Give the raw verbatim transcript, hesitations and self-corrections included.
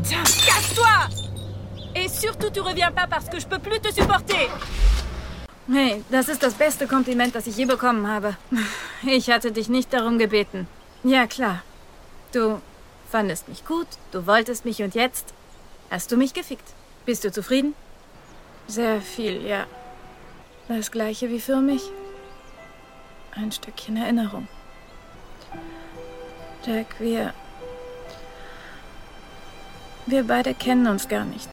Casse-toi! Et surtout, tu reviens pas parce que je peux plus te supporter. Hey, das ist das beste Kompliment, das ich je bekommen habe. Ich hatte dich nicht darum gebeten. Ja, klar. Du fandest mich gut, du wolltest mich und jetzt hast du mich gefickt. Bist du zufrieden? Sehr viel, ja. Das gleiche wie für mich. Ein Stückchen Erinnerung. Jack, wir... Wir beide kennen uns gar nicht.